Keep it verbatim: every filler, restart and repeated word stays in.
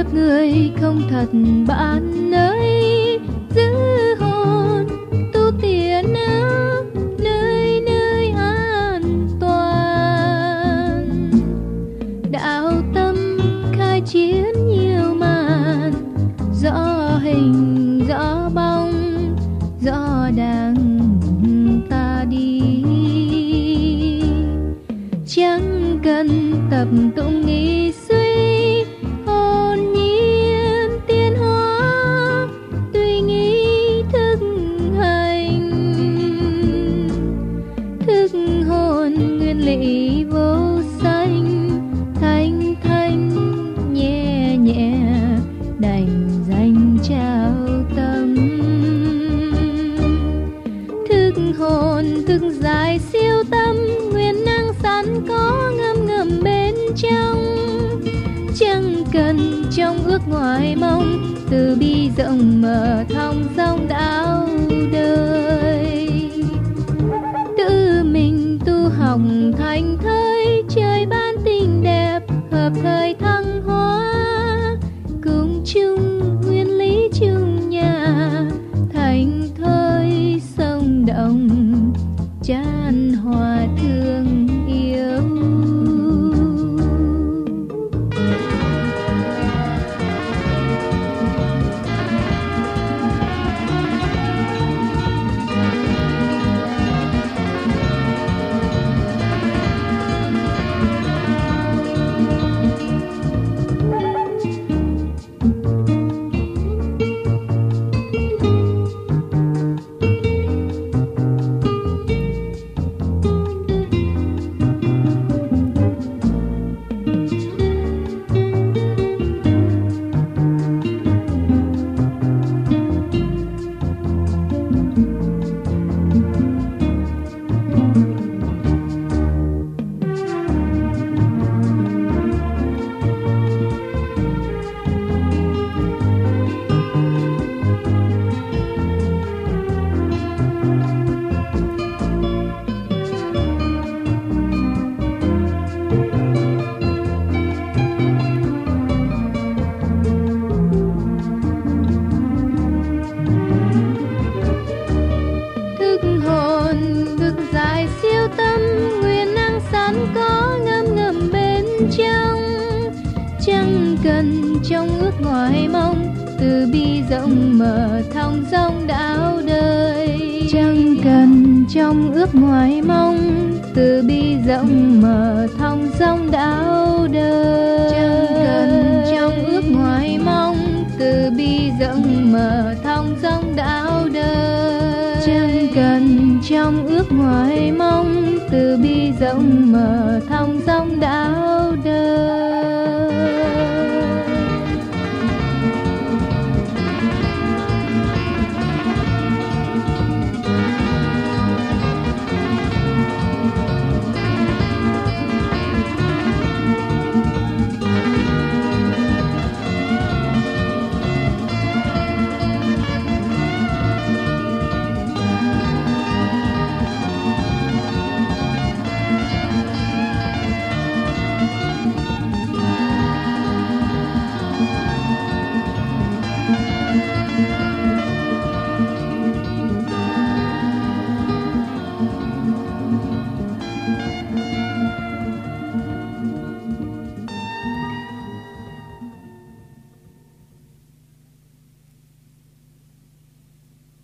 kiếp người không thật bạn ơi, giữ hồn tu tiền áo nơi nơi an toàn. Đạo tâm khai chiến nhiều màn, rõ hình rõ bóng, rõ đàng ta đi. Chẳng cần tập tụng nghi suy, hồn nhiên tiến hóa tùy nghi thức hành. Thức hồn nguyên lý vô sanh, thanh thanh nhẹ nhẹ đành danh trao tâm. Thức hồn thức dài siêu tâm, nguyên năng sẵn có ngâm ngầm bên trong. Chẳng cần trong ước ngoài mong, từ bi rộng mở thong dong đạo đời. Tự mình tu học thành thơi, trời ban tình đẹp hợp thời thăng hoa. Cùng chung nguyên lý chung nhà, thành thơi sông động chan hòa thương yêu. Chẳng cần trong ước ngoài mong, từ bi rộng mở thong dong đạo đời. Chẳng cần trong ước ngoài mong, từ bi rộng mở thong dong đạo đời. Chẳng cần trong ước ngoài mong, từ bi rộng mở thong dong đạo đời. Chẳng cần trong ước ngoài mong, từ bi rộng mở thong dong đạo